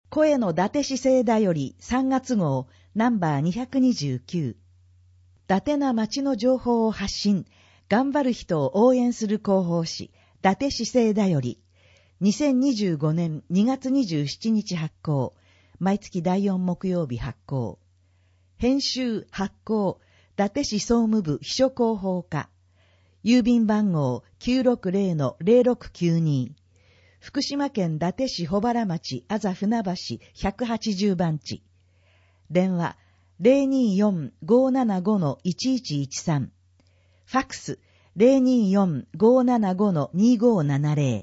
声の伊達市政だより3月号ナンバー229。伊達な町の情報を発信、頑張る人を応援する広報誌、伊達市政だより、2025年2月27日発行、毎月第4木曜日発行。編集発行、伊達市総務部秘書広報課。郵便番号 960-0692。福島県伊達市保原町あざ船橋180番地。電話 024-575-1113。ファックス 024-575-2570。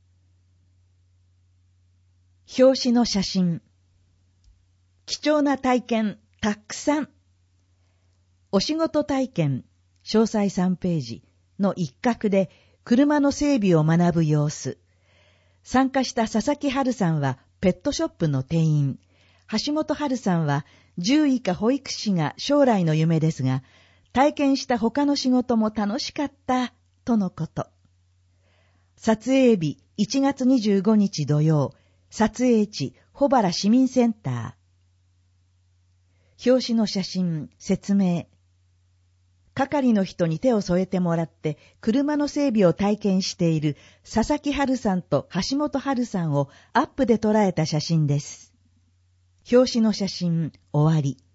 表紙の写真。貴重な体験たくさん。お仕事体験詳細3ページの一角で車の整備を学ぶ様子。参加した佐々木春さんはペットショップの店員。橋本春さんは獣医か保育士が将来の夢ですが、体験した他の仕事も楽しかったとのこと。撮影日1月25日土曜。撮影地保原市民センター。表紙の写真、説明。係の人に手を添えてもらって車の整備を体験している佐々木春さんと橋本春さんをアップで捉えた写真です。表紙の写真、終わり。